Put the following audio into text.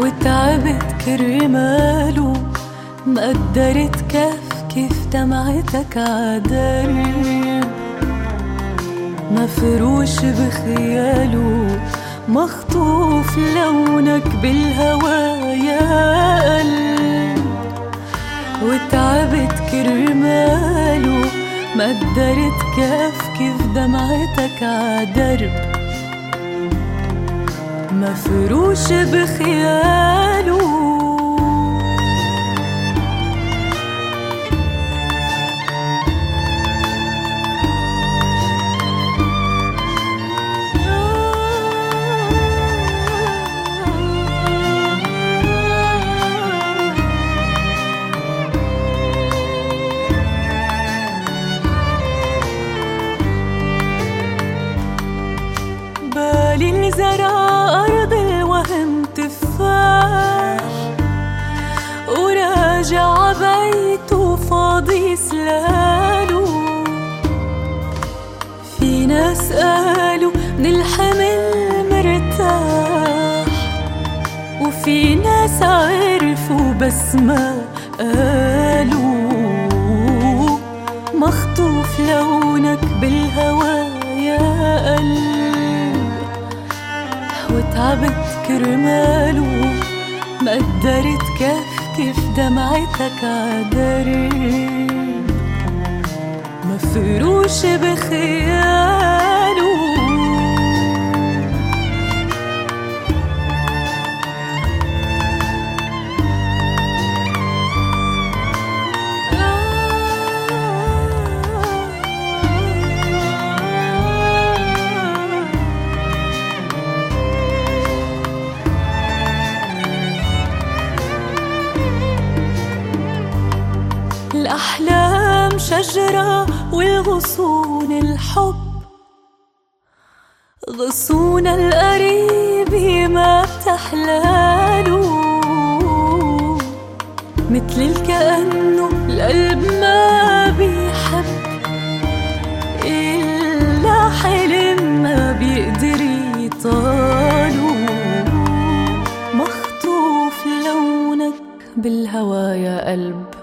وتعبت كرماله، ما قدرت كيف دمعتك عدرب، مفروش بخياله، مخطوف لونك بالهوى يا قلب. وتعبت كرماله، ما قدرت كيف دمعتك عدرب، مفروش بخياله. بالي زرع أرض الوهم تفاح، وراجع بيته فاضي سلاله. في ناس قالوا من الحمل مرتاح، وفي ناس عرفوا بس ما قالوا. مخطوف لونك بالهوى يا قلب، وتعبت كرماله، ما قدرت كيف دمعتك عدرب، مفروش بخياله. الأحلام شجرة والغصون الحب، غصون القريب ما بتحلاله. مثل الكأنه القلب ما بيحب، إلا حلم ما بيقدر يطاله. مخطوف لونك بالهوى يا قلب،